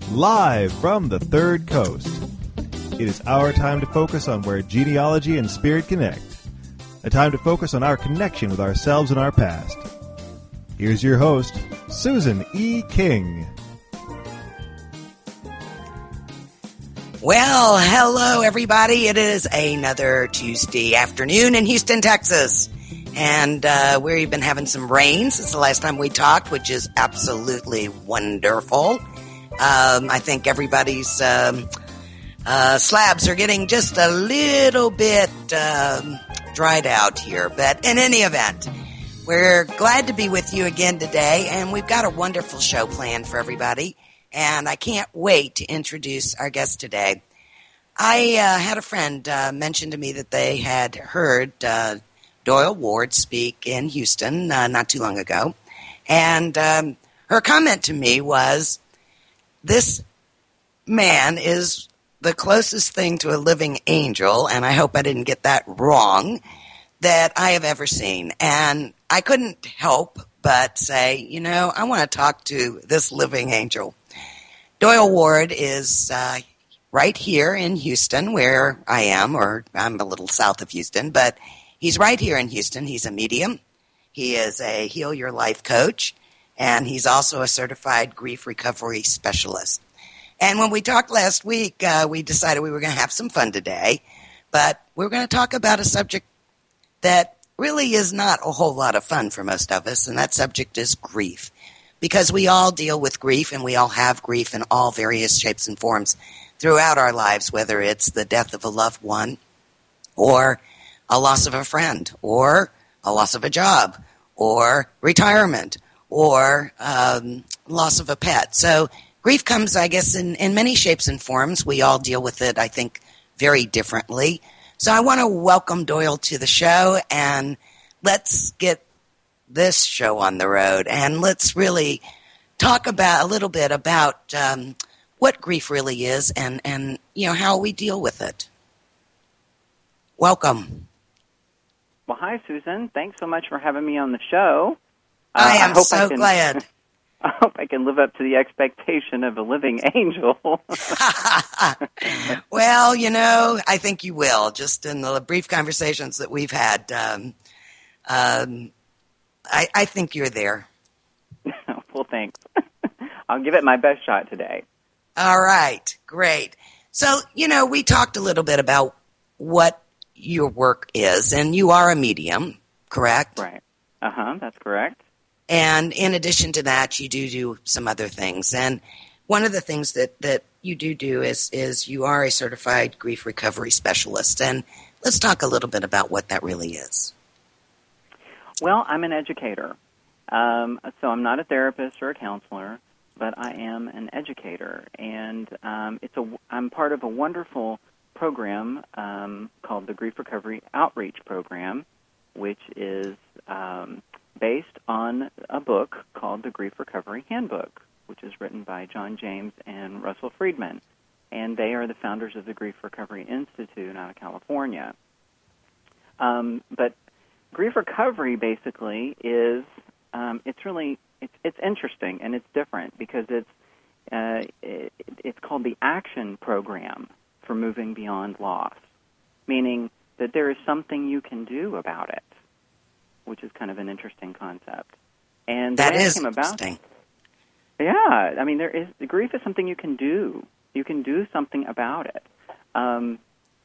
live from the Third Coast. It is our time to focus on where genealogy and spirit connect. A time to focus on our connection with ourselves and our past. Here's your host, Susan E. King. Well, hello everybody. It is another Tuesday afternoon in Houston, Texas. And we've been having some rain since the last time we talked, which is absolutely wonderful. I think everybody's slabs are getting just a little bit dried out here. But in any event, we're glad to be with you again today, and we've got a wonderful show planned for everybody. And I can't wait to introduce our guest today. I had a friend mention to me that they had heard Doyle Ward speak in Houston not too long ago. And her comment to me was, this man is the closest thing to a living angel, and I hope I didn't get that wrong, that I have ever seen. And I couldn't help but say, you know, I want to talk to this living angel. Doyle Ward is right here in Houston, where I am, or I'm a little south of Houston, but he's right here in Houston. He's a medium. He is a Heal Your Life coach, and he's also a certified grief recovery specialist. And when we talked last week, we decided we were going to have some fun today, but we're going to talk about a subject that really is not a whole lot of fun for most of us, and that subject is grief. Because we all deal with grief, and we all have grief in all various shapes and forms throughout our lives, whether it's the death of a loved one, or a loss of a friend, or a loss of a job, or retirement, or loss of a pet. So grief comes, I guess, in many shapes and forms. We all deal with it, I think, very differently. So I want to welcome Doyle to the show, and let's get this show on the road, and let's really talk about a little bit about what grief really is, and you know, how we deal with it. Welcome. Well, hi, Susan. Thanks so much for having me on the show. I am so glad. I hope I can live up to the expectation of a living angel. Well, you know, I think you will, just in the brief conversations that we've had. I think you're there. Well, thanks. I'll give it my best shot today. All right, great. So, you know, we talked a little bit about what your work is, and you are a medium, correct? Right. That's correct. And in addition to that, you do some other things. And one of the things that you do is you are a certified grief recovery specialist. And let's talk a little bit about what that really is. Well, I'm an educator. So I'm not a therapist or a counselor, but I am an educator. And I'm part of a wonderful program called the Grief Recovery Outreach Program, which is based on a book called the Grief Recovery Handbook, which is written by John James and Russell Friedman. And they are the founders of the Grief Recovery Institute out of California. But grief recovery basically is it's interesting and it's different because it's called the Action Program for Moving Beyond Loss, meaning that there is something you can do about it, which is kind of an interesting concept. And that is interesting. Yeah, I mean, grief is something you can do. You can do something about it. And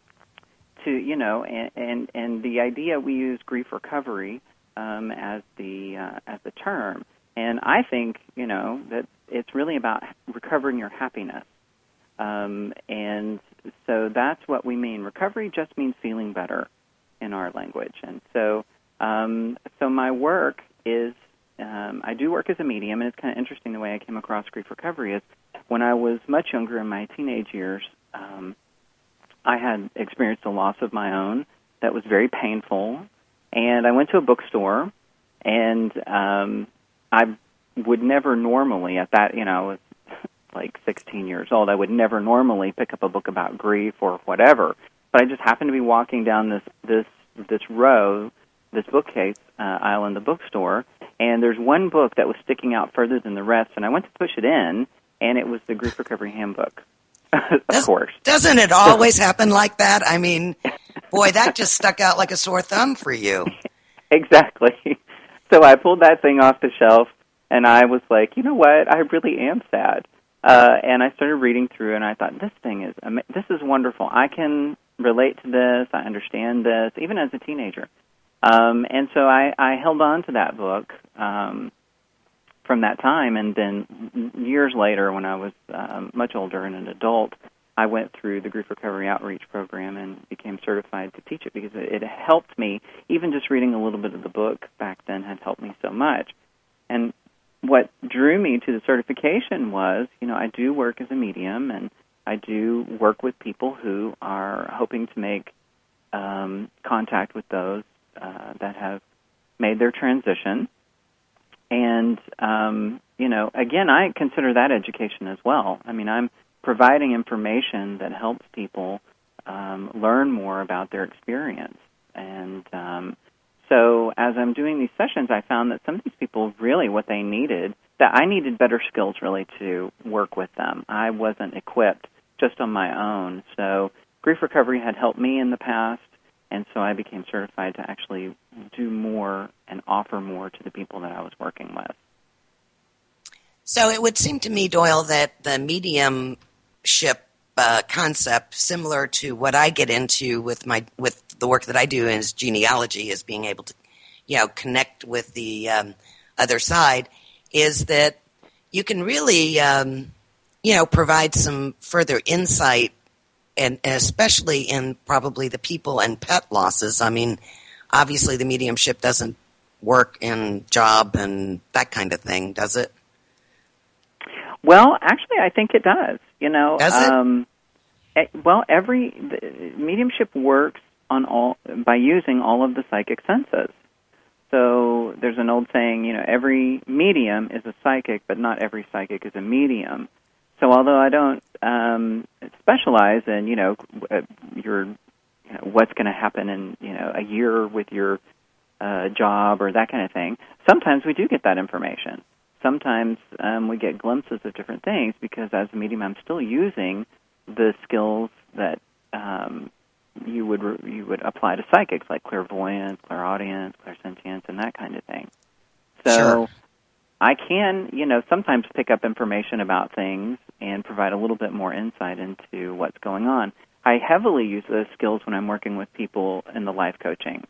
the idea, we use grief recovery as the term, and I think that it's really about recovering your happiness, and so that's what we mean. Recovery just means feeling better in our language, and so my work is I do work as a medium, and it's kind of interesting the way I came across grief recovery is when I was much younger in my teenage years. I had experienced a loss of my own that was very painful, and I went to a bookstore, and I would never normally, at that, I was like 16 years old, I would never normally pick up a book about grief or whatever, but I just happened to be walking down this row, this bookcase aisle in the bookstore, and there's one book that was sticking out further than the rest, and I went to push it in, and it was the Grief Recovery Handbook, of course. Doesn't it always happen like that? I mean, boy, that just stuck out like a sore thumb for you. Exactly. So I pulled that thing off the shelf, and I was like, you know what? I really am sad. And I started reading through, and I thought, this is wonderful. I can relate to this. I understand this, even as a teenager. And so I held on to that book from that time, and then years later, when I was much older and an adult, I went through the Grief Recovery Outreach Program and became certified to teach it because it helped me. Even just reading a little bit of the book back then had helped me so much. And what drew me to the certification was, I do work as a medium, and I do work with people who are hoping to make contact with those that have made their transition. And, again, I consider that education as well. I mean, I'm providing information that helps people learn more about their experience. And so as I'm doing these sessions, I found that some of these people really what they needed, that I needed better skills really to work with them. I wasn't equipped just on my own. So grief recovery had helped me in the past, and so I became certified to actually do more and offer more to the people that I was working with. So it would seem to me, Doyle, that the mediumship concept, similar to what I get into with the work that I do is genealogy, is being able to, connect with the other side, is that you can really, provide some further insight, and especially in probably the people and pet losses. I mean, obviously the mediumship doesn't work in job and that kind of thing, does it? Well, actually, I think it does. Does it? Well, the mediumship works by using all of the psychic senses. So there's an old saying, every medium is a psychic, but not every psychic is a medium. So although I don't specialize in, what's going to happen in, a year with your job or that kind of thing, sometimes we do get that information. Sometimes we get glimpses of different things because as a medium, I'm still using the skills that you would apply to psychics, like clairvoyance, clairaudience, clairsentience, and that kind of thing. So sure. I can, sometimes pick up information about things and provide a little bit more insight into what's going on. I heavily use those skills when I'm working with people in the life coaching.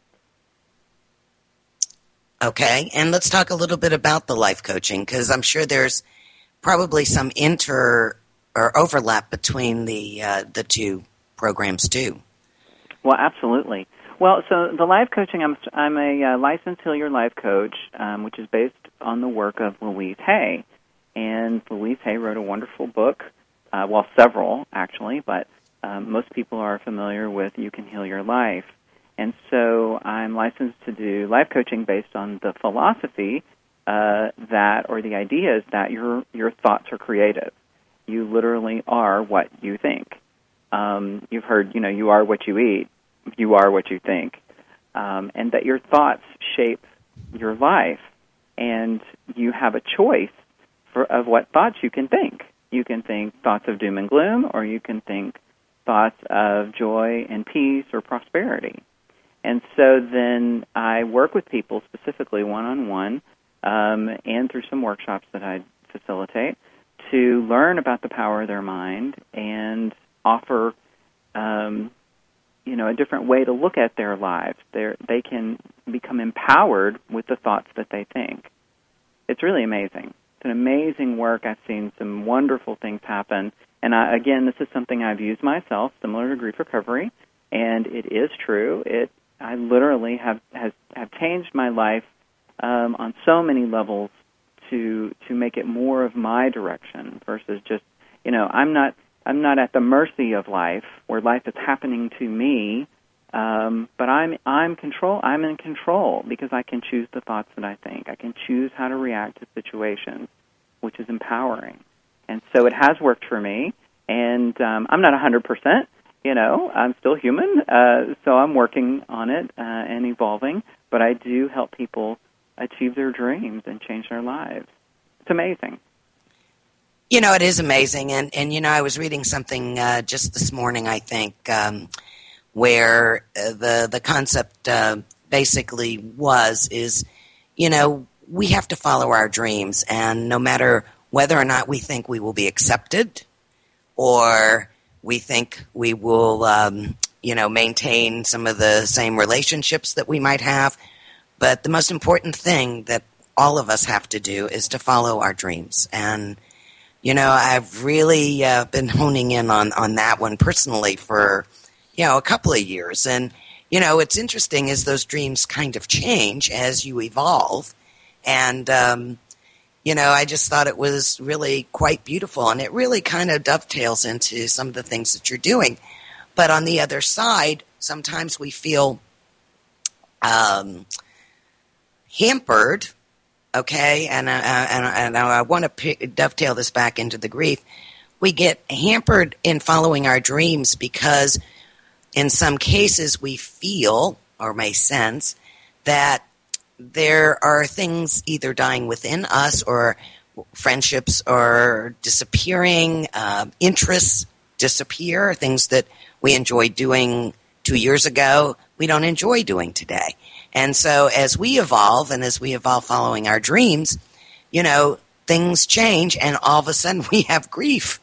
Okay, and let's talk a little bit about the life coaching, because I'm sure there's probably some overlap between the two programs too. Well, absolutely. Well, so the life coaching, I'm a licensed Heal Your Life coach, which is based on the work of Louise Hay. And Louise Hay wrote a wonderful book, several actually, but most people are familiar with You Can Heal Your Life. And so I'm licensed to do life coaching based on the philosophy or the idea is that your thoughts are creative. You literally are what you think. You've heard, you are what you eat. You are what you think. And that your thoughts shape your life. And you have a choice of what thoughts you can think. You can think thoughts of doom and gloom, or you can think thoughts of joy and peace or prosperity. And so then I work with people specifically one-on-one and through some workshops that I facilitate to learn about the power of their mind and offer, a different way to look at their lives. They can become empowered with the thoughts that they think. It's really amazing. It's an amazing work. I've seen some wonderful things happen. And again, this is something I've used myself, similar to grief recovery, and it is true. I literally have changed my life on so many levels to make it more of my direction versus just, I'm not at the mercy of life where life is happening to me, but I'm in control because I can choose the thoughts that I think. I can choose how to react to situations, which is empowering. And so it has worked for me, and I'm not 100%. I'm still human, so I'm working on it and evolving, but I do help people achieve their dreams and change their lives. It's amazing. It is amazing. And I was reading something just this morning, I think, where the concept basically is, we have to follow our dreams. And no matter whether or not we think we will be accepted or we think we will, maintain some of the same relationships that we might have. But the most important thing that all of us have to do is to follow our dreams. And, I've really been honing in on that one personally for, a couple of years. And, what's interesting is those dreams kind of change as you evolve. And, I just thought it was really quite beautiful. And it really kind of dovetails into some of the things that you're doing. But on the other side, sometimes we feel hampered, okay? And I want to dovetail this back into the grief. We get hampered in following our dreams because in some cases we feel or may sense that there are things either dying within us or friendships are disappearing, interests disappear, things that we enjoyed doing 2 years ago, we don't enjoy doing today. And so as we evolve and as we evolve following our dreams, things change and all of a sudden we have grief.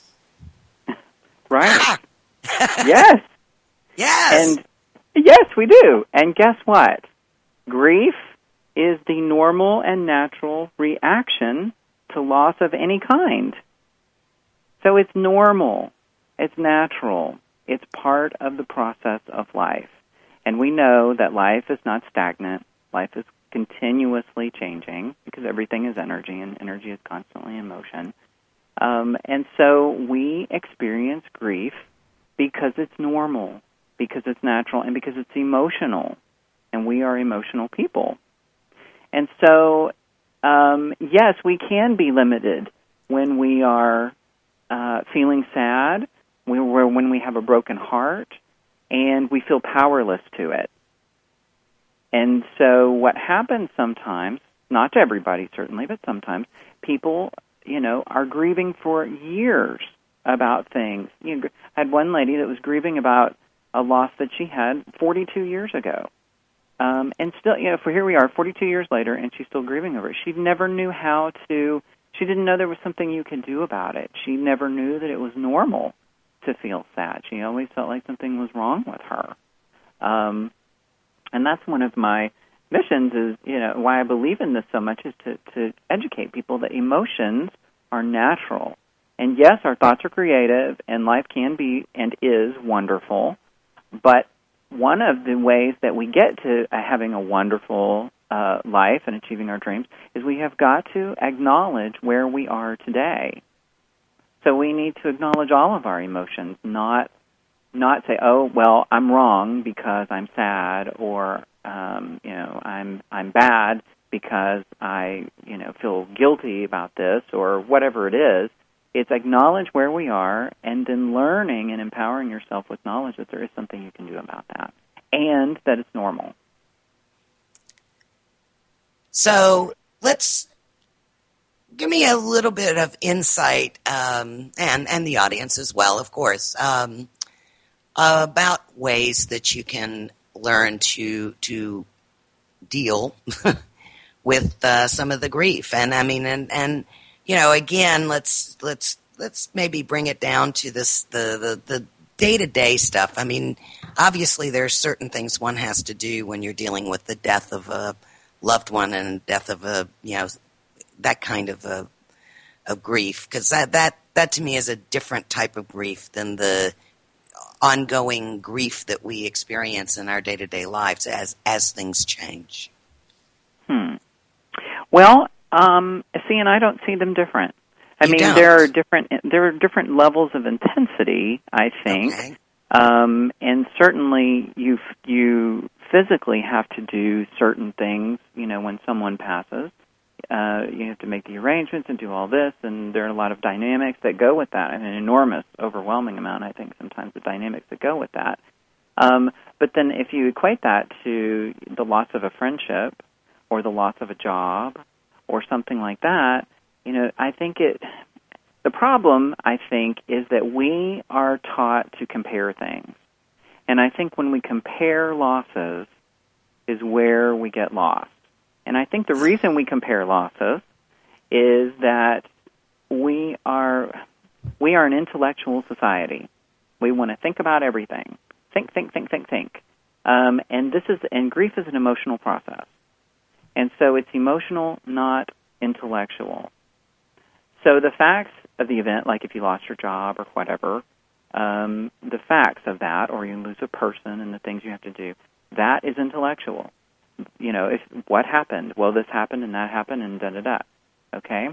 Right. Yes. Yes. And yes, we do. And guess what? Grief is the normal and natural reaction to loss of any kind. So it's normal. It's natural. It's part of the process of life. And we know that life is not stagnant. Life is continuously changing because everything is energy, and energy is constantly in motion. And so we experience grief because it's normal, because it's natural, and because it's emotional. And we are emotional people. And so, yes, we can be limited when we are feeling sad, when we have a broken heart, and we feel powerless to it. And so what happens sometimes, not to everybody certainly, but sometimes, people, are grieving for years about things. I had one lady that was grieving about a loss that she had 42 years ago. And still, for here we are, 42 years later, and she's still grieving over it. She never knew she didn't know there was something you could do about it. She never knew that it was normal to feel sad. She always felt like something was wrong with her. And that's one of my missions is, why I believe in this so much is to educate people that emotions are natural. And yes, our thoughts are creative, and life can be and is wonderful, but one of the ways that we get to having a wonderful life and achieving our dreams is we have got to acknowledge where we are today. So we need to acknowledge all of our emotions, not say, oh, well, I'm wrong because I'm sad, or I'm bad because I feel guilty about this, or whatever it is. It's acknowledge where we are and then learning and empowering yourself with knowledge that there is something you can do about that and that it's normal. So give me a little bit of insight, and the audience as well, of course, about ways that you can learn to deal with some of the grief. And I mean, and again, let's maybe bring it down to the day-to-day stuff. I mean, obviously there's certain things one has to do when you're dealing with the death of a loved one and death of that kind of grief, because that to me is a different type of grief than the ongoing grief that we experience in our day-to-day lives as things change. Well, and I don't see them different. There are different levels of intensity, I think. Okay. And certainly you physically have to do certain things, when someone passes. You have to make the arrangements and do all this, and there are a lot of dynamics that go with that, and an enormous, overwhelming amount, I think, sometimes the dynamics that go with that. But then if you equate that to the loss of a friendship or the loss of a job or something like that, I think The problem, I think, is that we are taught to compare things. And I think when we compare losses is where we get lost. And I think the reason we compare losses is that we are an intellectual society. We want to think about everything. Think. And grief is an emotional process. And so it's emotional, not intellectual. So the facts of the event, like if you lost your job or whatever, the facts of that, or you lose a person and the things you have to do, that is intellectual. You know, if what happened? Well, this happened and that happened and da-da-da. Okay?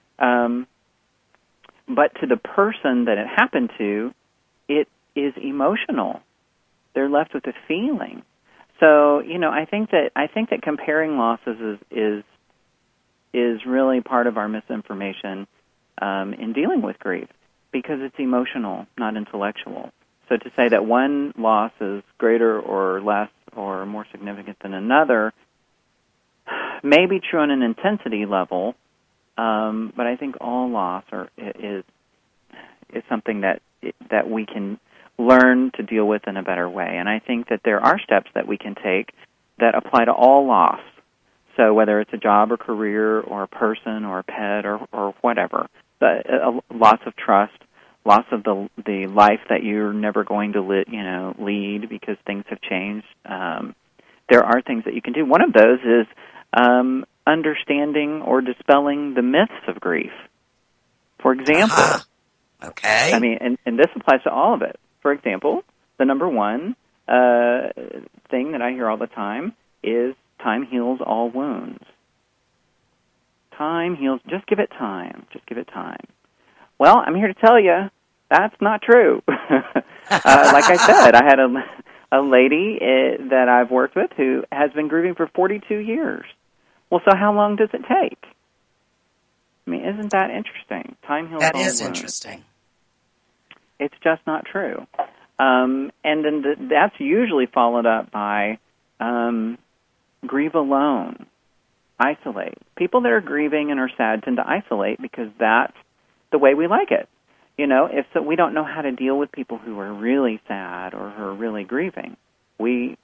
But to the person that it happened to, it is emotional. They're left with a feeling. So, you know, I think that comparing losses is really part of our misinformation in dealing with grief, because it's emotional, not intellectual. So to say that one loss is greater or less or more significant than another may be true on an intensity level, but I think all loss is something that we can learn to deal with in a better way. And I think that there are steps that we can take that apply to all loss. So whether it's a job or career or a person or a pet or whatever, a loss of trust, loss of the life that you're never going to lead because things have changed. There are things that you can do. One of those is understanding or dispelling the myths of grief. For example, okay. I mean, and this applies to all of it. For example, the number one thing that I hear all the time is time heals all wounds. Time heals. Just give it time. Just give it time. Well, I'm here to tell you that's not true. Like I said, I had a lady that I've worked with who has been grieving for 42 years. Well, so how long does it take? I mean, isn't that interesting? Time heals all wounds. That is interesting. It's just not true. And then that's usually followed up by grieve alone, isolate. People that are grieving and are sad tend to isolate because that's the way we like it. You know, if so, we don't know how to deal with people who are really sad or who are really grieving. We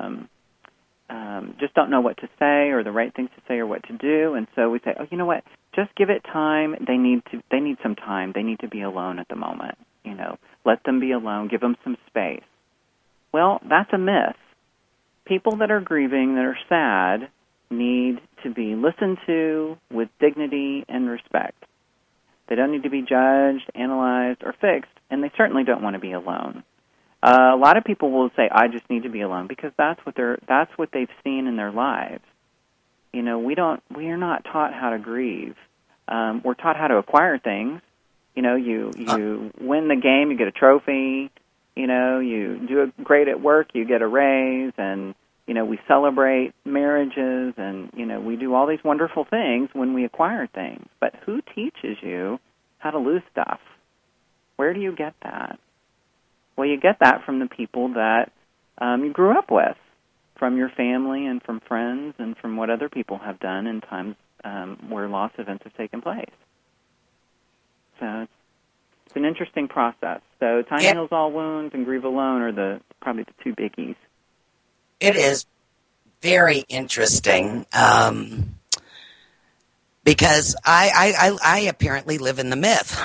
just don't know what to say or the right things to say or what to do, and so we say, oh, you know what? Just give it time. They need some time. They need to be alone at the moment. You know, let them be alone. Give them some space. Well, that's a myth. People that are grieving, that are sad, need to be listened to with dignity and respect. They don't need to be judged, analyzed, or fixed, and they certainly don't want to be alone. A lot of people will say, "I just need to be alone," because that's what they've seen in their lives. You know, we are not taught how to grieve. We're taught how to acquire things. You know, you win the game, you get a trophy. You know, you do great at work, you get a raise, and you know, we celebrate marriages, and you know, we do all these wonderful things when we acquire things. But who teaches you how to lose stuff? Where do you get that? Well, you get that from the people that you grew up with, from your family and from friends and from what other people have done in times where loss events have taken place. So it's an interesting process. So time heals all wounds and grieve alone are probably the two biggies. It is very interesting because I apparently live in the myth.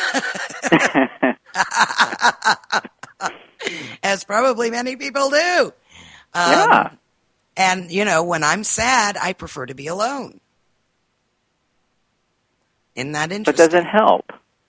As probably many people do. Yeah. And, you know, when I'm sad, I prefer to be alone. Isn't that interesting? But does it help?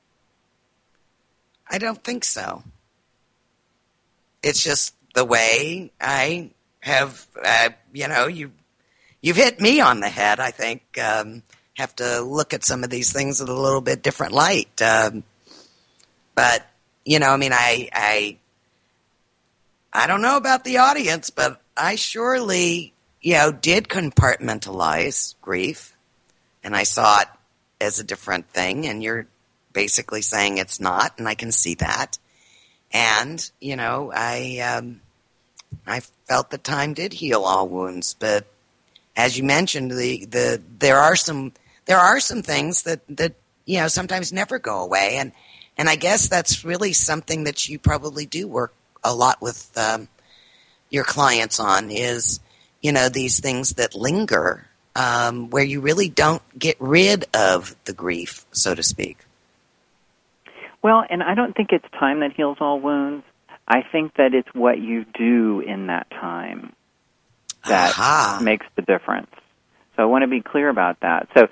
I don't think so. It's just the way I have, you know, you've hit me on the head, I think. Have to look at some of these things with a little bit different light. But, you know, I mean, I don't know about the audience, but I surely, you know, did compartmentalize grief, and I saw it as a different thing, and you're basically saying it's not, and I can see that. And, you know, I felt that time did heal all wounds, but as you mentioned, there are some things that sometimes never go away. And I guess that's really something that you probably do work a lot with your clients on is, these things that linger, where you really don't get rid of the grief, so to speak. Well, and I don't think it's time that heals all wounds. I think that it's what you do in that time that makes the difference. So I want to be clear about that. So,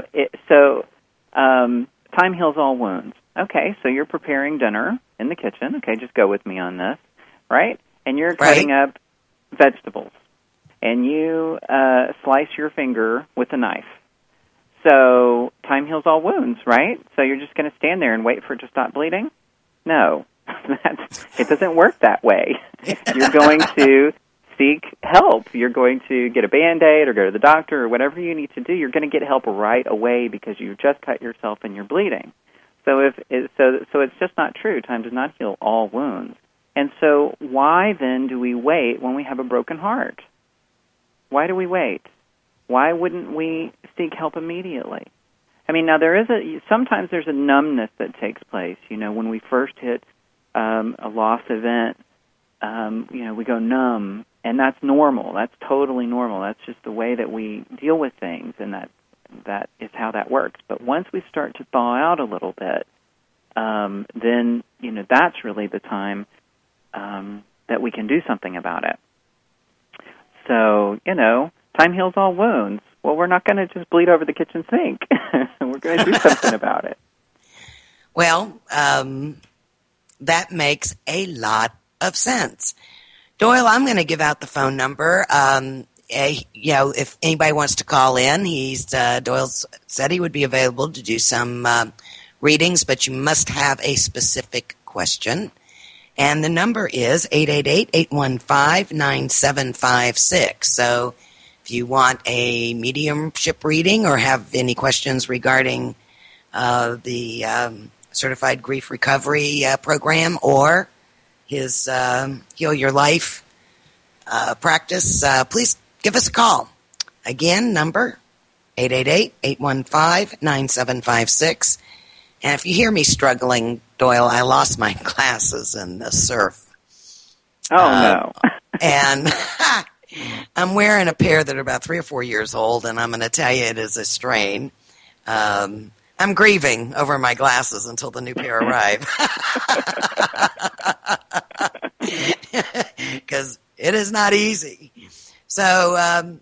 time heals all wounds. Okay, so you're preparing dinner in the kitchen. Okay, just go with me on this, right? And you're cutting up vegetables, and you slice your finger with a knife. So time heals all wounds, right? So you're just going to stand there and wait for it to stop bleeding? No, it doesn't work that way. You're going to seek help. You're going to get a Band-Aid or go to the doctor or whatever you need to do. You're going to get help right away because you just cut yourself and you're bleeding. So it's just not true. Time does not heal all wounds. And so why then do we wait when we have a broken heart? Why do we wait? Why wouldn't we seek help immediately? I mean, now sometimes there's a numbness that takes place. When we first hit a loss event, we go numb, and that's normal. That's totally normal. That's just the way that we deal with things, and that is how that works. But once we start to thaw out a little bit, then that's really the time that we can do something about it. So time heals all wounds. Well, we're not going to just bleed over the kitchen sink. We're going to do something about it. Well, that makes a lot of sense. Doyle, I'm going to give out the phone number. If anybody wants to call in, Doyle said he would be available to do some readings, but you must have a specific question. And the number is 888-815-9756. So if you want a mediumship reading or have any questions regarding the Certified Grief Recovery Program or his Heal Your Life practice, please give us a call. Again, number 888-815-9756. And if you hear me struggling, Doyle, I lost my glasses in the surf. Oh, no. And I'm wearing a pair that are about 3 or 4 years old, and I'm going to tell you it is a strain. I'm grieving over my glasses until the new pair arrive. Because it is not easy. So,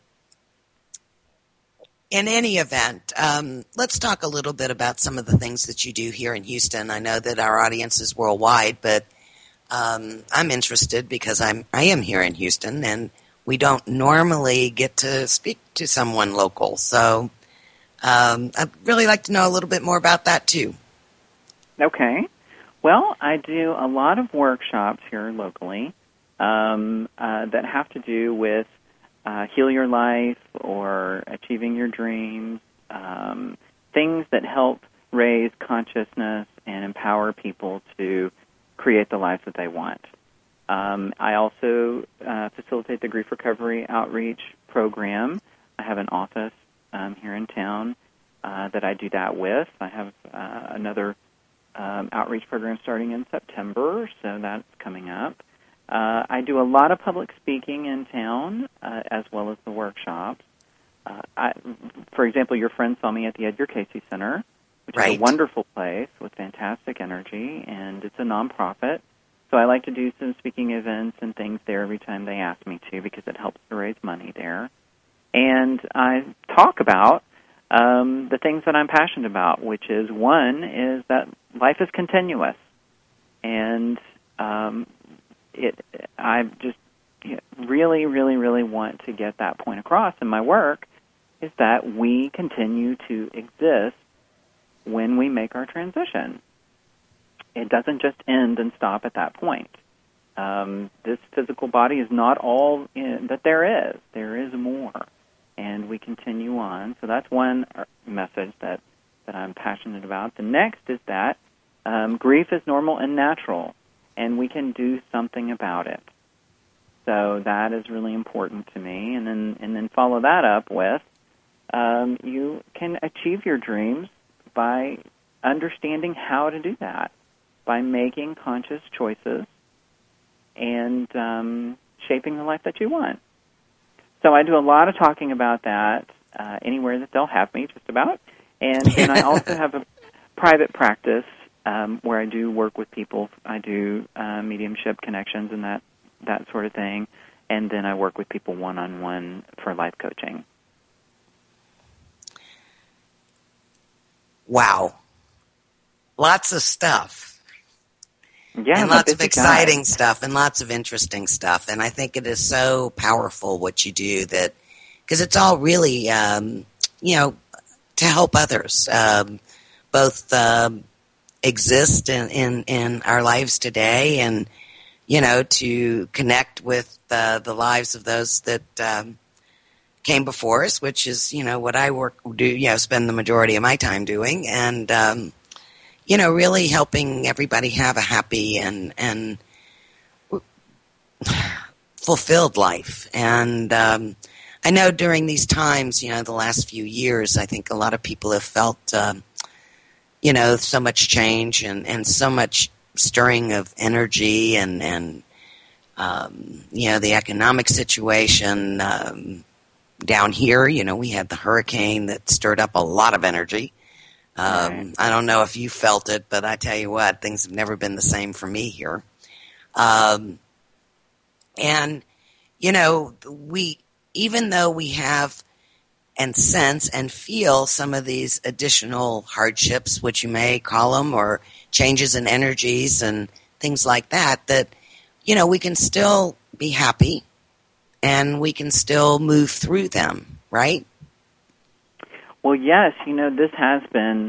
in any event, let's talk a little bit about some of the things that you do here in Houston. I know that our audience is worldwide, but I'm interested because I am here in Houston, and we don't normally get to speak to someone local. So I'd really like to know a little bit more about that, too. Okay. Well, I do a lot of workshops here locally that have to do with Heal Your Life or Achieving Your Dreams, things that help raise consciousness and empower people to create the lives that they want. I also facilitate the Grief Recovery Outreach Program. I have an office here in town that I do that with. I have another outreach program starting in September, so that's coming up. I do a lot of public speaking in town, as well as the workshops. For example, your friend saw me at the Edgar Cayce Center, which is a wonderful place with fantastic energy, and it's a nonprofit. So I like to do some speaking events and things there every time they ask me to because it helps to raise money there. And I talk about the things that I'm passionate about, which is, one, is that life is continuous. And I just really, really, really want to get that point across in my work, is that we continue to exist when we make our transition. It doesn't just end and stop at that point. This physical body is not all that there is. There is more, and we continue on. So that's one message that I'm passionate about. The next is that grief is normal and natural, and we can do something about it. So that is really important to me. And then follow that up with you can achieve your dreams by understanding how to do that by making conscious choices and shaping the life that you want. So I do a lot of talking about that anywhere that they'll have me, just about. And then I also have a private practice where I do work with people. I do mediumship connections and that sort of thing. And then I work with people one-on-one for life coaching. Wow. Lots of stuff. Yeah, and lots of exciting stuff and lots of interesting stuff. And I think it is so powerful what you do, that because it's all really, to help others, both exist in our lives today and, to connect with the lives of those that came before us, which is, what I spend the majority of my time doing. And, really helping everybody have a happy and fulfilled life. And I know during these times, the last few years, I think a lot of people have felt, so much change and so much stirring of energy and the economic situation down here. We had the hurricane that stirred up a lot of energy. Right. I don't know if you felt it, but I tell you what, things have never been the same for me here. Even though we have and sense and feel some of these additional hardships, which you may call them, or changes in energies and things like that, we can still be happy and we can still move through them, right? Well, yes, this has been,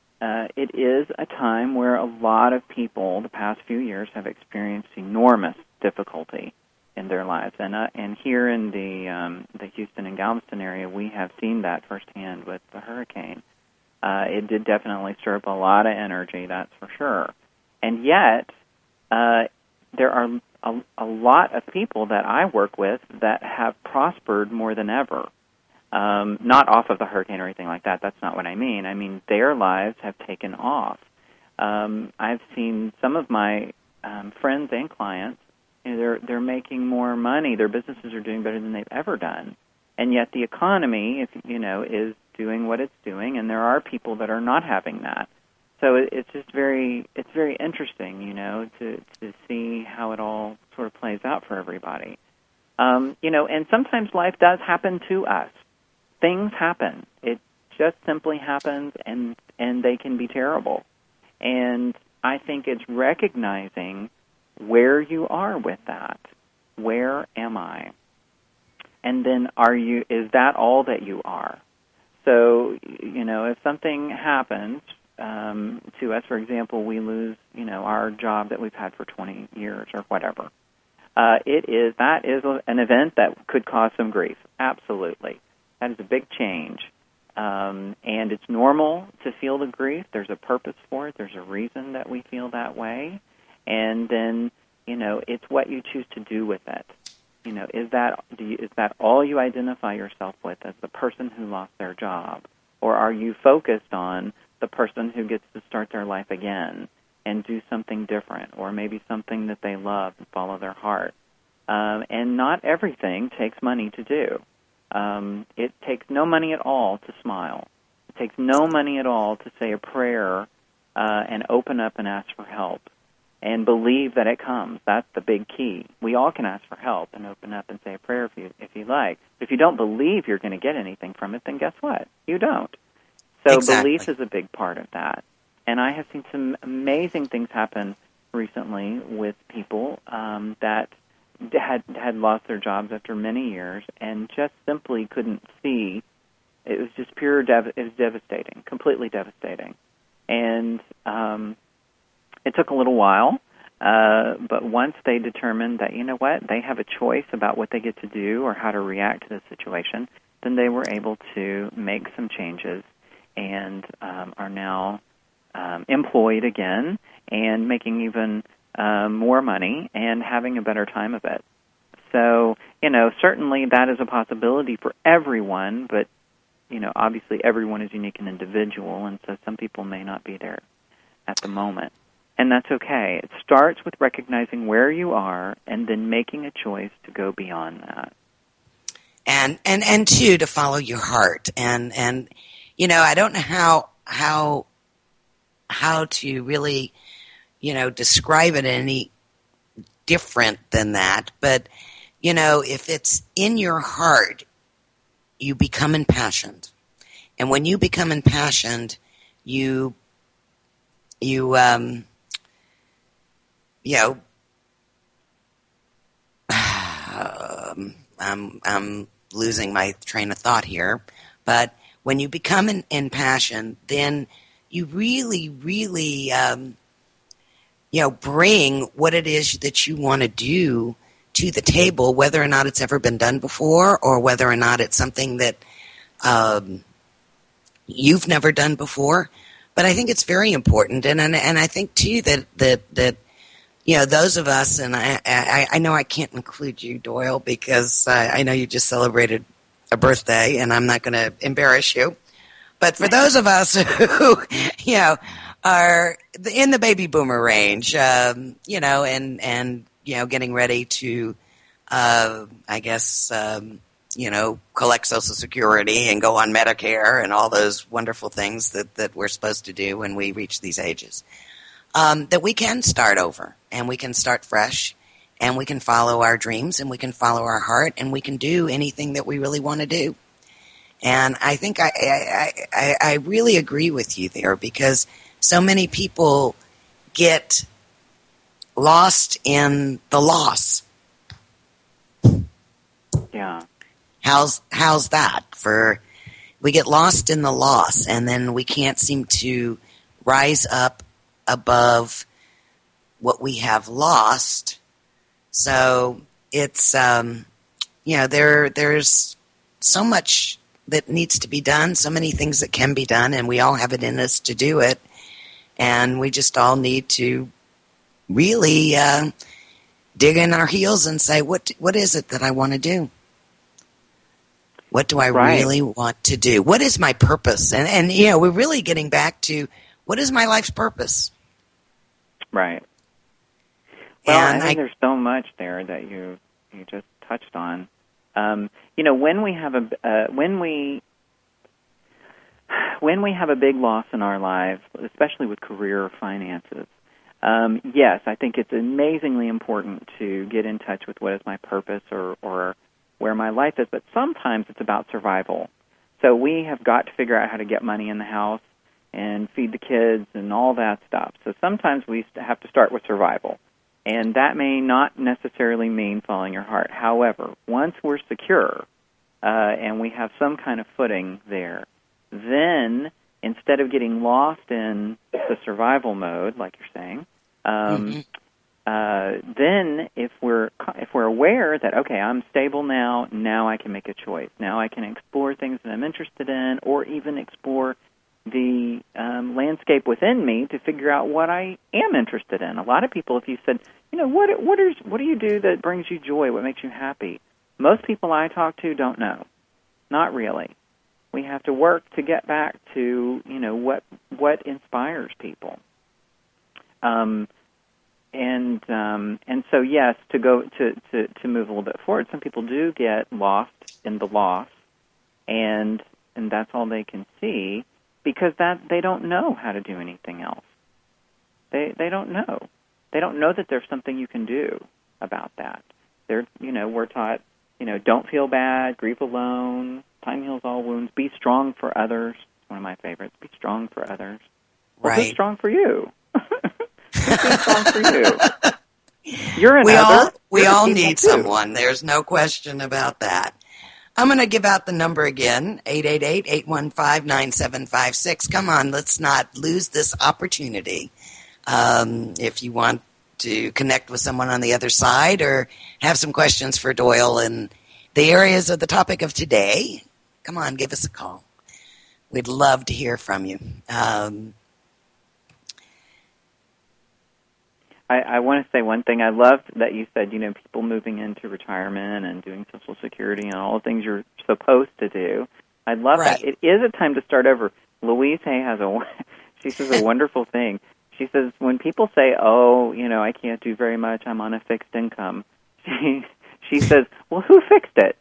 it is a time where a lot of people the past few years have experienced enormous difficulty in their lives. And here in the Houston and Galveston area, we have seen that firsthand with the hurricane. It did definitely stir up a lot of energy, that's for sure. And yet, there are a lot of people that I work with that have prospered more than ever. Not off of the hurricane or anything like that. That's not what I mean. I mean, their lives have taken off. I've seen some of my friends and clients, they're making more money. Their businesses are doing better than they've ever done. And yet the economy, is doing what it's doing, and there are people that are not having that. So it's just very interesting, to see how it all sort of plays out for everybody. And sometimes life does happen to us. Things happen. It just simply happens, and they can be terrible. And I think it's recognizing where you are with that. Where am I? And then is that all that you are? So, if something happens to us, for example, we lose, our job that we've had for 20 years or whatever, that is an event that could cause some grief. Absolutely. That is a big change. And it's normal to feel the grief. There's a purpose for it. There's a reason that we feel that way. And then, it's what you choose to do with it. Is that all you identify yourself with, as the person who lost their job? Or are you focused on the person who gets to start their life again and do something different, or maybe something that they love and follow their heart? And not everything takes money to do. It takes no money at all to smile. It takes no money at all to say a prayer and open up and ask for help and believe that it comes. That's the big key. We all can ask for help and open up and say a prayer if you like. But if you don't believe you're going to get anything from it, then guess what? You don't. So Exactly. Belief is a big part of that. And I have seen some amazing things happen recently with people that had lost their jobs after many years and just simply couldn't see. It was just it was devastating, completely devastating. And it took a little while, but once they determined that, they have a choice about what they get to do or how to react to the situation, then they were able to make some changes and are now employed again and making even more money and having a better time of it. So, certainly that is a possibility for everyone, but, obviously everyone is unique and individual, and so some people may not be there at the moment. And that's okay. It starts with recognizing where you are and then making a choice to go beyond that. And two, to follow your heart. And I don't know how to really, describe it any different than that. But, if it's in your heart, you become impassioned. And when you become impassioned, I'm losing my train of thought here, but when you become impassioned, then you really, really, bring what it is that you want to do to the table, whether or not it's ever been done before, or whether or not it's something that you've never done before. But I think it's very important, and I think too that those of us, and I know I can't include you, Doyle, because I know you just celebrated a birthday, and I'm not going to embarrass you. But for those of us who, are in the baby boomer range, and getting ready to, collect Social Security and go on Medicare and all those wonderful things that we're supposed to do when we reach these ages. That we can start over, and we can start fresh, and we can follow our dreams, and we can follow our heart, and we can do anything that we really want to do. And I think I really agree with you there, because so many people get lost in the loss. Yeah. How's that? We get lost in the loss, and then we can't seem to rise up above what we have lost. So it's there's so much that needs to be done, so many things that can be done, and we all have it in us to do it, and we just all need to really dig in our heels and say, what is it that I want to do? What do I really want to do? What is my purpose? And we're really getting back to, what is my life's purpose? Right. Well, and I think there's so much there that you just touched on. When we have a big loss in our lives, especially with career or finances, yes, I think it's amazingly important to get in touch with what is my purpose or where my life is. But sometimes it's about survival. So we have got to figure out how to get money in the house and feed the kids and all that stuff. So sometimes we have to start with survival. And that may not necessarily mean following your heart. However, once we're secure and we have some kind of footing there, then instead of getting lost in the survival mode, like you're saying, then if we're aware that, okay, I'm stable now I can make a choice. Now I can explore things that I'm interested in, or even explore the landscape within me to figure out what I am interested in. A lot of people, if you said, what do you do that brings you joy? What makes you happy? Most people I talk to don't know. Not really. We have to work to get back to, what inspires people. And so yes, to go to move a little bit forward, some people do get lost in the loss, and that's all they can see, because that they don't know how to do anything else. They don't know. They don't know that there's something you can do about that. We're taught, don't feel bad, grieve alone, time heals all wounds, be strong for others. One of my favorites, be strong for others. Well, right. Who's strong for you? Who's strong for you? You're another. We all need someone. There's no question about that. I'm going to give out the number again, 888-815-9756. Come on, let's not lose this opportunity. If you want to connect with someone on the other side or have some questions for Doyle in the areas of the topic of today, come on, give us a call. We'd love to hear from you. I want to say one thing. I love that you said, people moving into retirement and doing Social Security and all the things you're supposed to do. I love Right. that. It is a time to start over. Louise Hay she says a wonderful thing. She says, when people say, oh, I can't do very much, I'm on a fixed income, she says, well, who fixed it?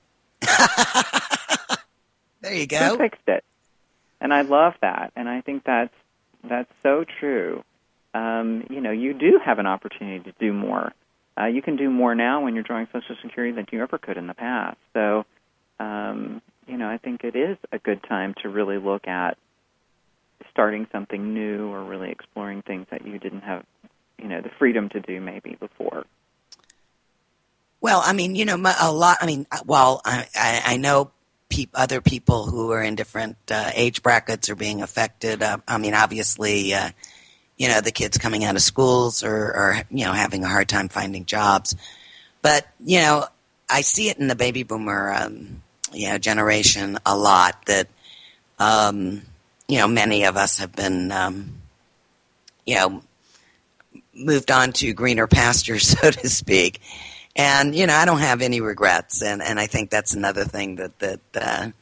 There you go. Who fixed it? And I love that, and I think that's so true. You do have an opportunity to do more. You can do more now when you're drawing Social Security than you ever could in the past. So, I think it is a good time to really look at starting something new or really exploring things that you didn't have, the freedom to do maybe before. Well, I mean, a lot. I mean, I know other people who are in different age brackets are being affected. I mean, obviously, the kids coming out of schools are having a hard time finding jobs. But, I see it in the baby boomer, generation a lot that, many of us have been, moved on to greener pastures, so to speak. And, I don't have any regrets. And I think that's another thing that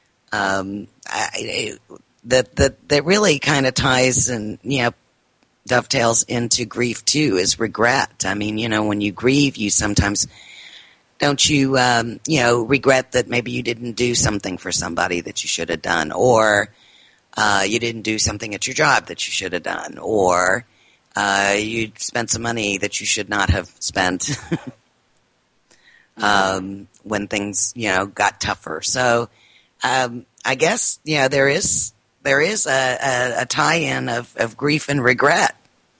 really kind of ties and, dovetails into grief too, is regret. I mean, when you grieve, you sometimes don't you regret that maybe you didn't do something for somebody that you should have done, or you didn't do something at your job that you should have done, or you spent some money that you should not have spent when things got tougher. So I guess there is a tie-in of grief and regret.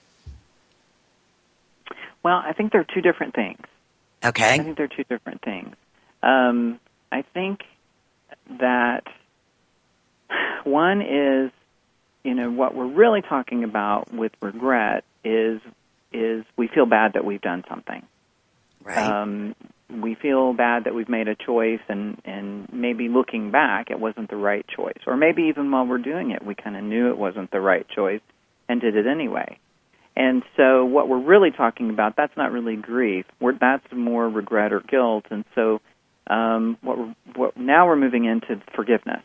Well, I think they're two different things. Okay. I think they're two different things. I think that one is, what we're really talking about with regret is we feel bad that we've done something. Right. We feel bad that we've made a choice, and maybe looking back, it wasn't the right choice. Or maybe even while we're doing it, we kind of knew it wasn't the right choice and did it anyway. And so what we're really talking about, that's not really grief. That's more regret or guilt. And so now we're moving into forgiveness.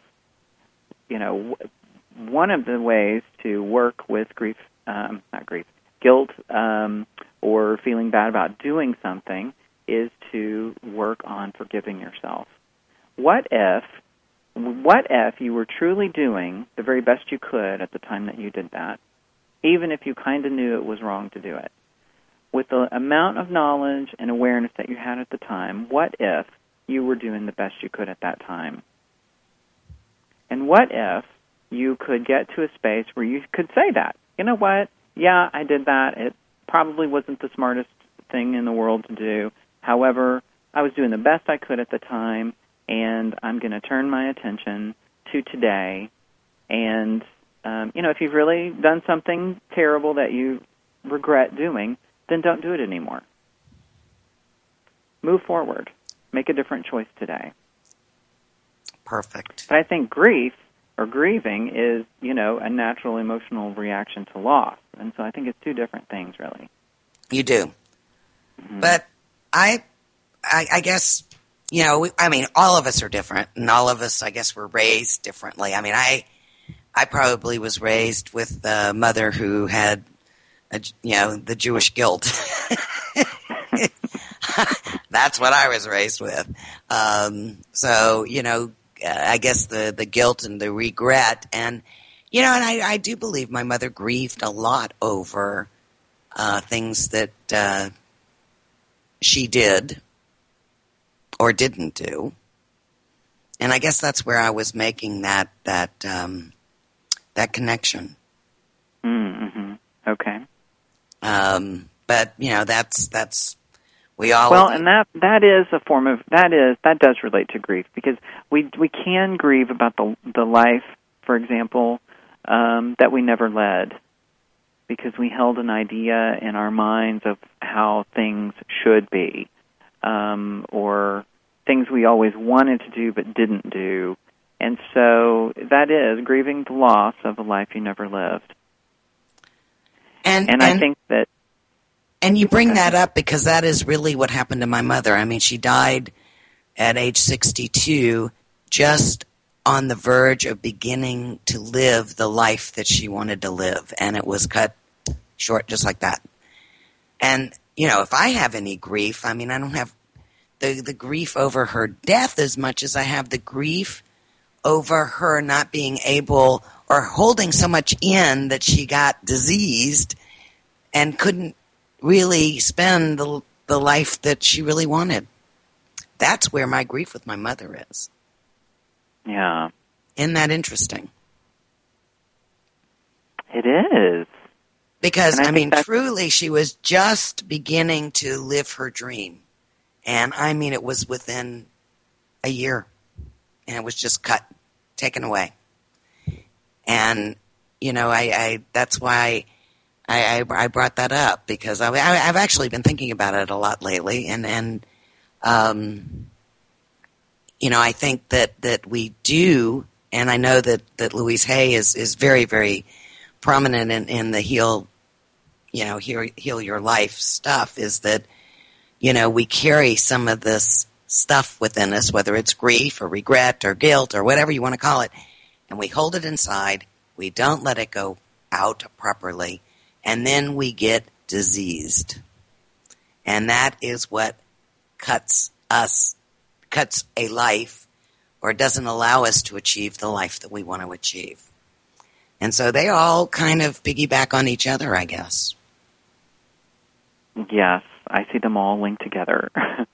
One of the ways to work with guilt, or feeling bad about doing something is to work on forgiving yourself. What if you were truly doing the very best you could at the time that you did that, even if you kind of knew it was wrong to do it? With the amount of knowledge and awareness that you had at the time, what if you were doing the best you could at that time? And what if you could get to a space where you could say that, you know what, yeah, I did that. It probably wasn't the smartest thing in the world to do. However, I was doing the best I could at the time, and I'm going to turn my attention to today. And, if you've really done something terrible that you regret doing, then don't do it anymore. Move forward. Make a different choice today. Perfect. But I think grief or grieving is, a natural emotional reaction to loss. And so I think it's two different things, really. You do. Mm-hmm. But I guess, all of us are different, and all of us, I guess, were raised differently. I mean, I probably was raised with a mother who had, the Jewish guilt. That's what I was raised with. So, I guess the guilt and the regret, and and I do believe my mother grieved a lot over things that she did or didn't do, and I guess that's where I was making that connection. Mm-hmm. Okay. But that's. We all well, and that is a form of that does relate to grief, because we can grieve about the life, for example, that we never led, because we held an idea in our minds of how things should be, or things we always wanted to do but didn't do, and so that is grieving the loss of a life you never lived. And I think that. And you bring that up because that is really what happened to my mother. I mean, she died at age 62, just on the verge of beginning to live the life that she wanted to live, and it was cut short just like that. And, if I have any grief, I don't have the grief over her death as much as I have the grief over her not being able or holding so much in that she got diseased and couldn't really spend the life that she really wanted. That's where my grief with my mother is. Yeah. Isn't that interesting? It is. Because, truly, she was just beginning to live her dream. And, it was within a year. And it was just taken away. And, that's why I brought that up. Because I've actually been thinking about it a lot lately. And I think that we do, and I know that Louise Hay is very, very prominent in the Heal Your Life stuff, is that, we carry some of this stuff within us, whether it's grief or regret or guilt or whatever you want to call it, and we hold it inside, we don't let it go out properly, and then we get diseased. And that is what cuts a life, or doesn't allow us to achieve the life that we want to achieve. And so they all kind of piggyback on each other, I guess. Yes, I see them all linked together.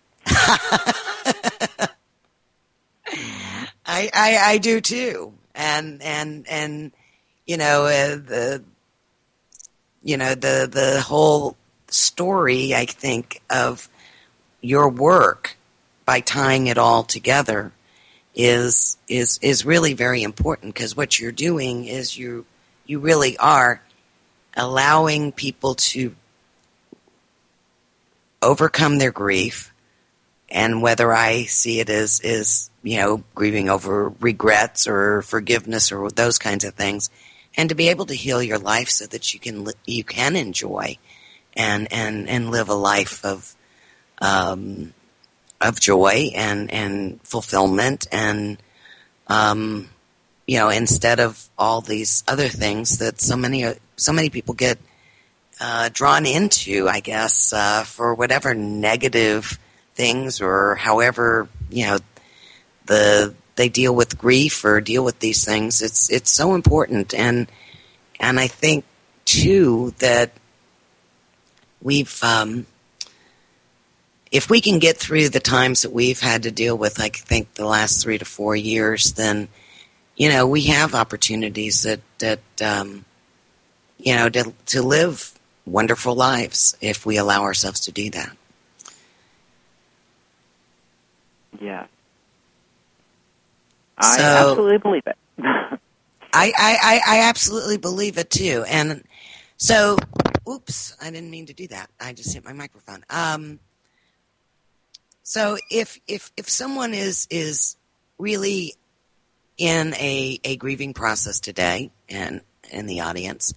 I do too. And the whole story, I think, of your work by tying it all together is really very important, because what you're doing is you really are allowing people to overcome their grief, and whether I see it as grieving over regrets or forgiveness or those kinds of things, and to be able to heal your life so that you can enjoy and live a life of joy and fulfillment, and instead of all these other things that so many people get drawn into, I guess, for whatever negative things, or however they deal with grief or deal with these things. It's so important, and I think too that we've if we can get through the times that we've had to deal with, I think the last 3 to 4 years, then we have opportunities that to live wonderful lives if we allow ourselves to do that. Yeah. I absolutely believe it. I absolutely believe it too. And so, oops, I didn't mean to do that. I just hit my microphone. So if someone is really in a grieving process today, and in the audience,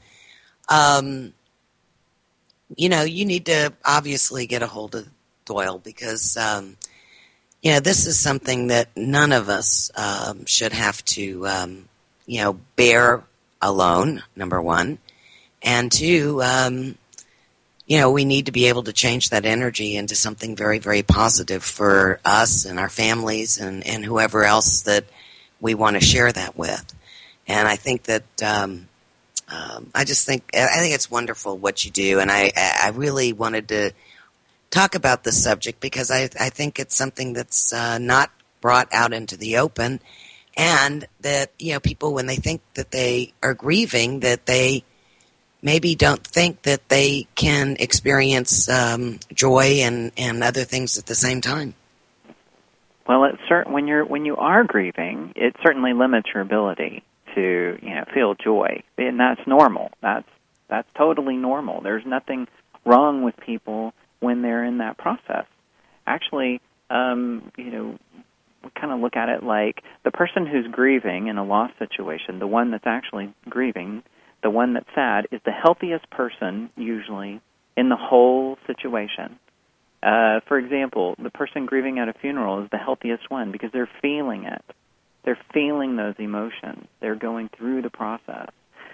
you need to obviously get a hold of Doyle, because this is something that none of us should have to bear alone, number one, and two, we need to be able to change that energy into something very, very positive for us and our families and whoever else that we want to share that with. And I think that I think it's wonderful what you do, and I really wanted to talk about this subject because I think it's something that's not brought out into the open, and that people, when they think that they are grieving, that they maybe don't think that they can experience joy and other things at the same time. Well, when you are grieving, it certainly limits your ability to feel joy, and that's normal. That's totally normal. There's nothing wrong with people when they're in that process. Actually, we kind of look at it like the person who's grieving in a loss situation, the one that's actually grieving, the one that's sad, is the healthiest person usually in the whole situation. For example, the person grieving at a funeral is the healthiest one because they're feeling it. They're feeling those emotions. They're going through the process.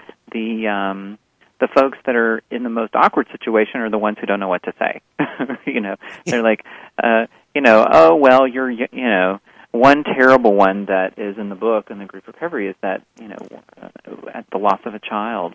The folks that are in the most awkward situation are the ones who don't know what to say. They're like, oh, well, one terrible one that is in the book in the grief recovery is that, at the loss of a child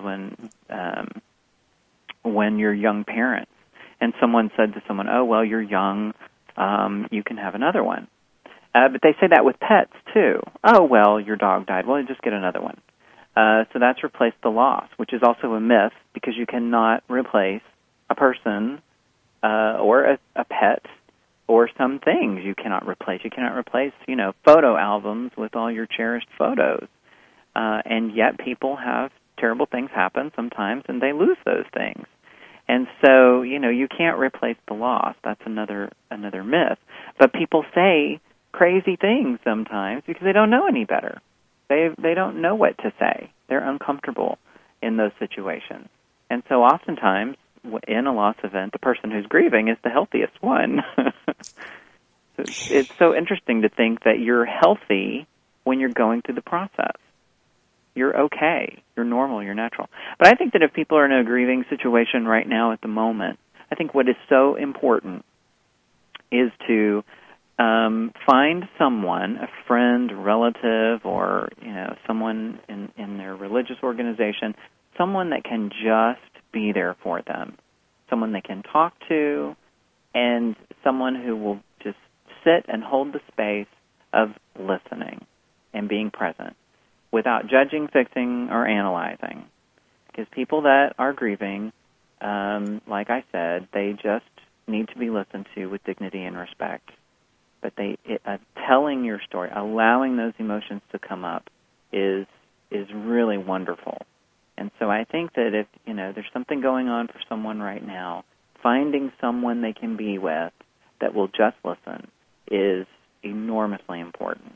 when you're young parents and someone said to someone, oh, well, you're young, you can have another one. But they say that with pets, too. Oh, well, your dog died. Well, just get another one. So that's replaced the loss, which is also a myth because you cannot replace a person or a pet or some things you cannot replace. You cannot replace, photo albums with all your cherished photos. And yet people have terrible things happen sometimes, and they lose those things. And so, you can't replace the loss. That's another myth. But people say crazy things sometimes because they don't know any better. They don't know what to say. They're uncomfortable in those situations. And so oftentimes, in a loss event, the person who's grieving is the healthiest one. It's so interesting to think that you're healthy when you're going through the process. You're okay. You're normal. You're natural. But I think that if people are in a grieving situation right now at the moment, I think what is so important is to find someone, a friend, relative, or someone in their religious organization, someone that can just be there for them, someone they can talk to, and someone who will just sit and hold the space of listening and being present without judging, fixing, or analyzing. Because people that are grieving, like I said, they just need to be listened to with dignity and respect. But telling your story, allowing those emotions to come up is really wonderful. And so I think that if, there's something going on for someone right now, finding someone they can be with that will just listen is enormously important.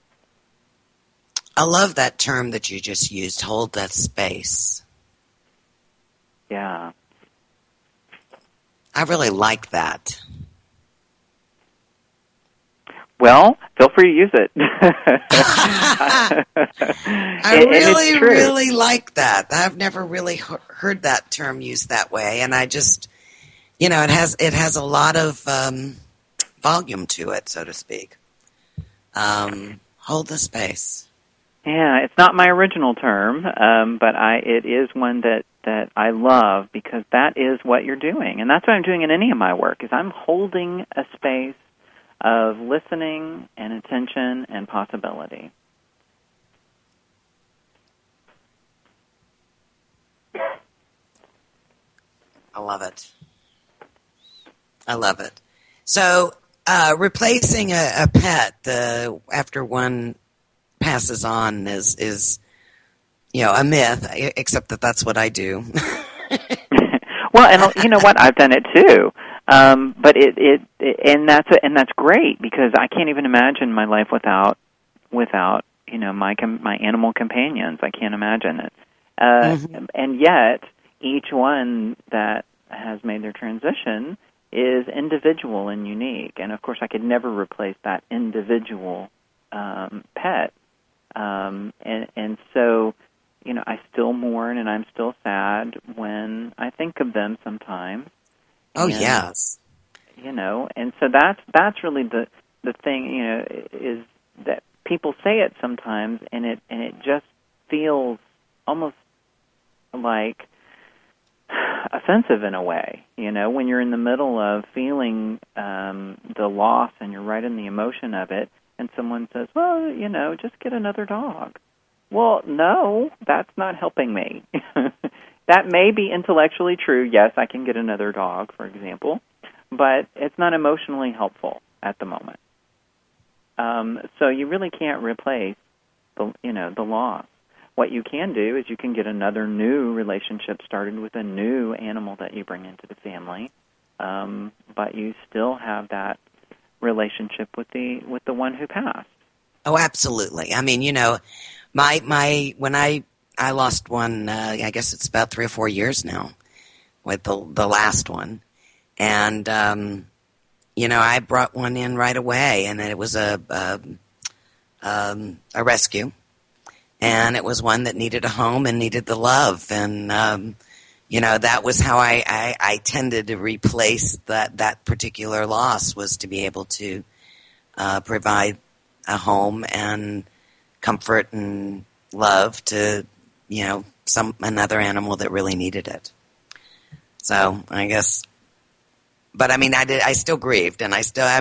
I love that term that you just used, hold that space. Yeah. I really like that. Well, feel free to use it. I really like that. I've never really heard that term used that way, and I just, it has a lot of volume to it, so to speak. Hold the space. Yeah, it's not my original term, but it is one that I love because that is what you're doing, and that's what I'm doing in any of my work. Is I'm holding a space of listening and attention and possibility. I love it. I love it. So, replacing a pet after one passes on is a myth, except that that's what I do. Well, and you know what? I've done it too. But that's great because I can't even imagine my life without my animal companions. I can't imagine it. And yet each one that has made their transition is individual and unique. And of course, I could never replace that individual pet. And so, I still mourn and I'm still sad when I think of them sometimes. Oh, yes. And so that's really the thing, is that people say it sometimes and it just feels almost like offensive in a way, when you're in the middle of feeling the loss and you're right in the emotion of it and someone says, well, just get another dog. Well, no, that's not helping me. That may be intellectually true. Yes, I can get another dog, for example, but it's not emotionally helpful at the moment. So you really can't replace the loss. What you can do is you can get another new relationship started with a new animal that you bring into the family, but you still have that relationship with the one who passed. Oh, absolutely. I mean, when I lost one, I guess it's about 3 or 4 years now, with the last one, and I brought one in right away, and it was a a rescue, and it was one that needed a home and needed the love, and that was how I tended to replace that particular loss, was to be able to provide a home and comfort and love to another animal that really needed it. So I guess, but I mean, I still grieved, and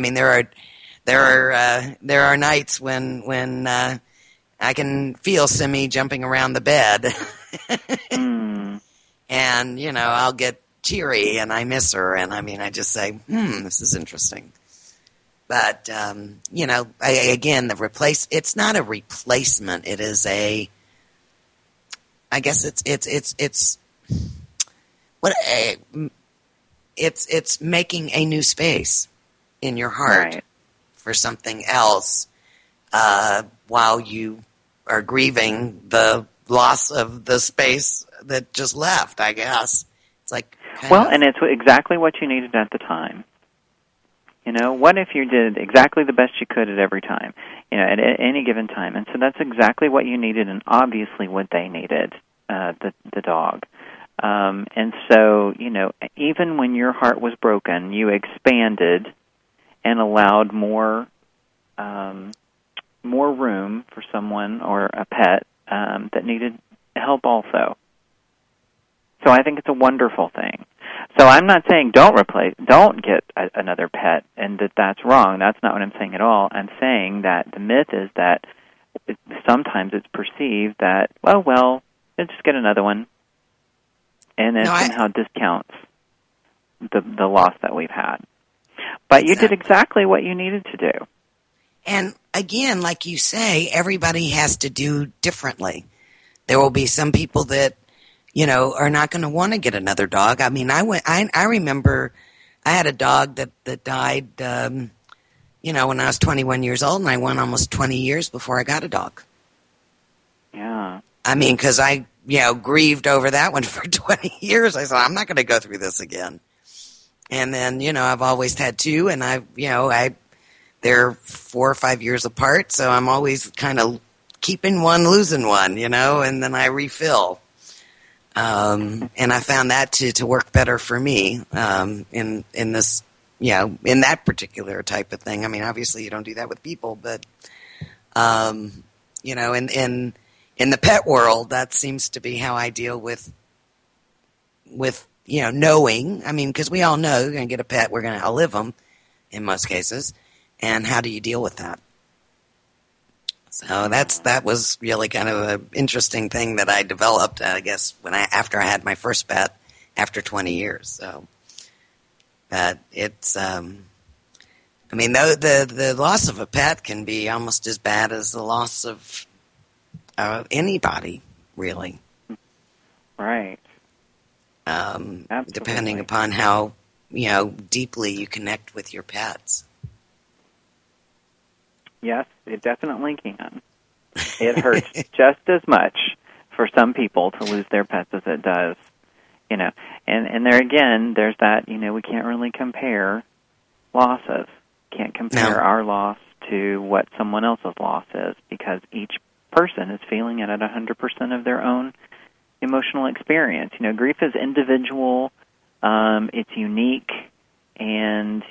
there are nights when I can feel Simi jumping around the bed, and I'll get cheery, and I miss her, and I just say, this is interesting. But again, it's not a replacement. It is it's making a new space in your heart, right, for something else, while you are grieving the loss of the space that just left, I guess. It's like, and it's exactly what you needed at the time. What if you did exactly the best you could at every time, at any given time? And so that's exactly what you needed, and obviously what they needed, the dog. And so, even when your heart was broken, you expanded and allowed more room for someone or a pet that needed help also. So I think it's a wonderful thing. So I'm not saying don't get another pet, and that's wrong. That's not what I'm saying at all. I'm saying that the myth is that sometimes it's perceived that, let's just get another one, and it somehow discounts the loss that we've had. But you did exactly what you needed to do. And again, like you say, everybody has to do differently. There will be some people that are not going to want to get another dog. I mean, I remember I had a dog that died, when I was 21 years old, and I went almost 20 years before I got a dog. Yeah. I mean, because I, grieved over that one for 20 years. I said, I'm not going to go through this again. And then, I've always had two, and they're 4 or 5 years apart, so I'm always kind of keeping one, losing one, and then I refill. And I found that to work better for me, in this, in that particular type of thing. I mean, obviously you don't do that with people, but, in the pet world, that seems to be how I deal with knowing. I mean, because we all know you're going to get a pet, we're going to outlive them in most cases. And how do you deal with that? So that was really kind of an interesting thing that I developed, I guess, after I had my first pet after 20 years. So, but it's, the loss of a pet can be almost as bad as the loss of anybody, really. Right. Depending upon how, deeply you connect with your pets. Yes, it definitely can. It hurts just as much for some people to lose their pets as it does, And there again, there's that, we can't really compare losses. Can't compare our loss to what someone else's loss is, because each person is feeling it at 100% of their own emotional experience. Grief is individual, it's unique, and,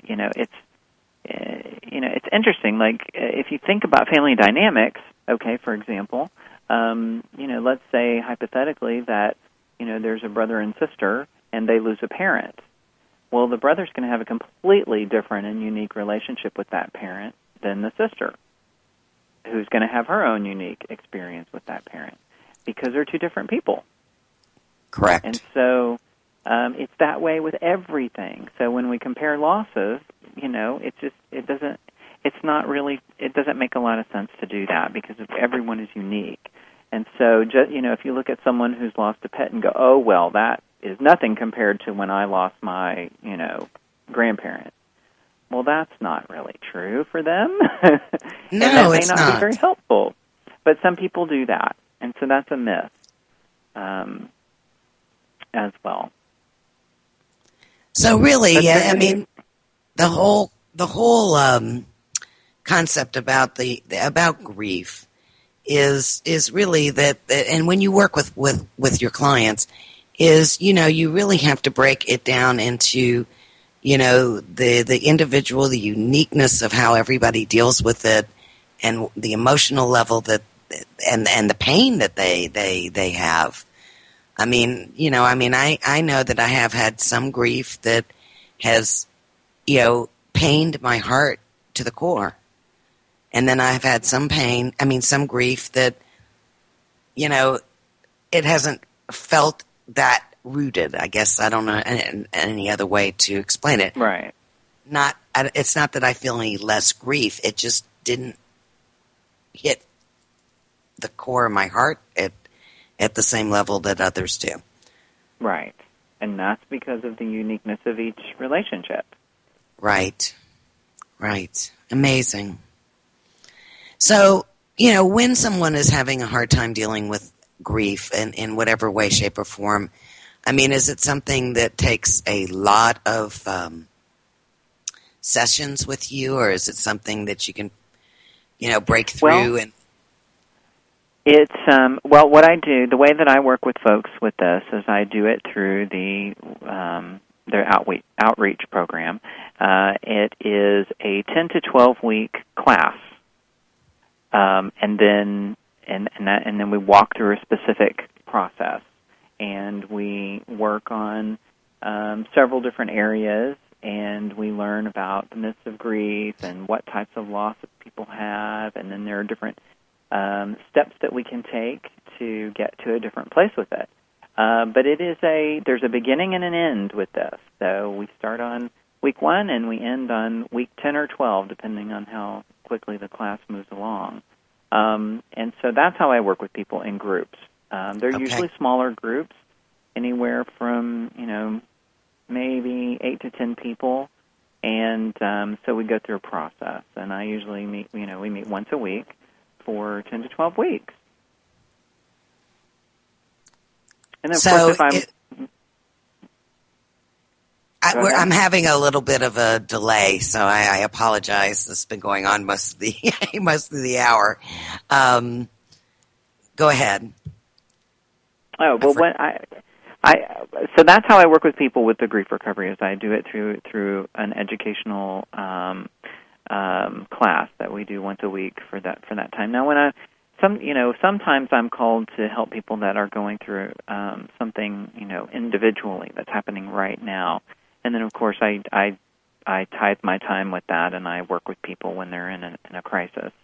it's interesting. Like, if you think about family dynamics, okay, for example, let's say hypothetically that, there's a brother and sister and they lose a parent. Well, the brother's going to have a completely different and unique relationship with that parent than the sister, who's going to have her own unique experience with that parent, because they're two different people. Correct. And so it's that way with everything. So when we compare losses, it doesn't make a lot of sense to do that, because everyone is unique. And so, if you look at someone who's lost a pet and go, oh, well, that is nothing compared to when I lost my, grandparent. Well, that's not really true for them. No, it's not. It may not be very helpful. But some people do that. And so that's a myth as well. So really, the whole concept about about grief is really that, and when you work with your clients, is, you really have to break it down into, the individual, the uniqueness of how everybody deals with it, and the emotional level that, and the pain that they have. I know that I have had some grief that has, pained my heart to the core. And then I've had some grief that, it hasn't felt that rooted. I guess I don't know any other way to explain it. Right. It's not that I feel any less grief. It just didn't hit the core of my heart at the same level that others do. Right. And that's because of the uniqueness of each relationship. Right. Amazing. So, when someone is having a hard time dealing with grief in whatever way, shape, or form, is it something that takes a lot of sessions with you, or is it something that you can, break through? It's what I do, the way that I work with folks with this is I do it through their outreach program. It is a 10 to 12 week class, and then we walk through a specific process, and we work on several different areas, and we learn about the myths of grief and what types of losses people have, and then there are different steps that we can take to get to a different place with it. But there's a beginning and an end with this. So we start on week 1 and we end on week 10 or 12, depending on how quickly the class moves along. And so that's how I work with people in groups. They're usually smaller groups, anywhere from, maybe 8 to 10 people. And so we go through a process. And I usually we meet once a week for 10 to 12 weeks. And then, of course, I'm having a little bit of a delay, so I apologize. This has been going on most of the hour. Go ahead. Oh, well, so that's how I work with people with the grief recovery. Is I do it through an educational class that we do once a week for that time. Now, sometimes I'm called to help people that are going through something, individually that's happening right now. And then, of course, I tithe my time with that, and I work with people when they're in a crisis.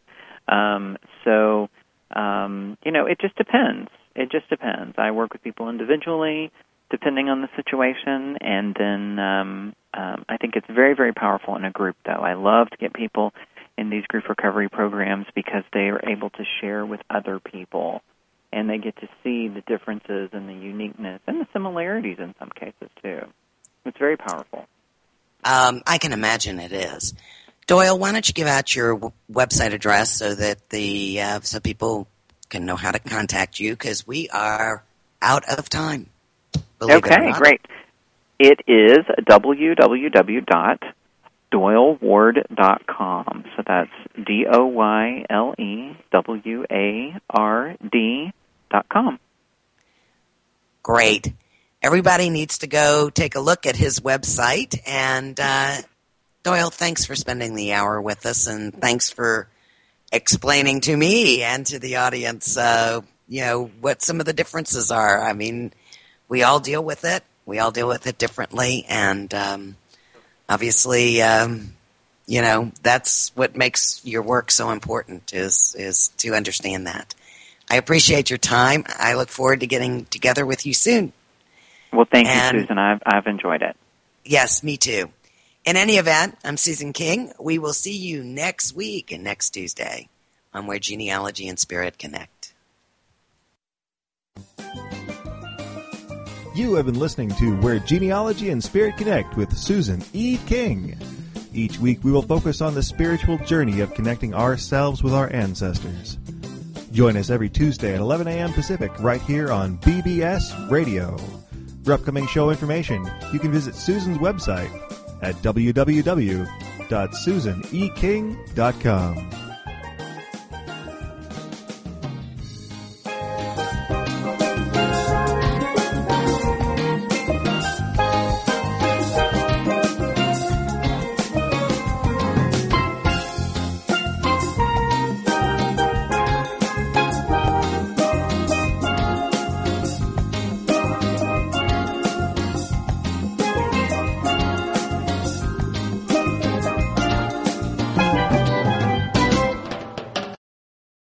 It just depends. It just depends. I work with people individually, depending on the situation, and then I think it's very, very powerful in a group, though. I love to get people in these grief recovery programs because they are able to share with other people, and they get to see the differences and the uniqueness and the similarities in some cases, too. It's very powerful. I can imagine it is. Doyle, why don't you give out your website address so that so people can know how to contact you, because we are out of time. Okay, great. It is www.doyleward.com. So that's DOYLEWARD.com. Great. Everybody needs to go take a look at his website. And Doyle, thanks for spending the hour with us, and thanks for explaining to me and to the audience, what some of the differences are. I mean, we all deal with it. We all deal with it differently, and obviously, that's what makes your work so important is to understand that. I appreciate your time. I look forward to getting together with you soon. Well, thank you, Susan. I've enjoyed it. Yes, me too. In any event, I'm Susan King. We will see you next week and next Tuesday on Where Genealogy and Spirit Connect. You have been listening to Where Genealogy and Spirit Connect with Susan E. King. Each week we will focus on the spiritual journey of connecting ourselves with our ancestors. Join us every Tuesday at 11 a.m. Pacific right here on BBS Radio. For upcoming show information, you can visit Susan's website at www.doyleward.com. www.susaneking.com.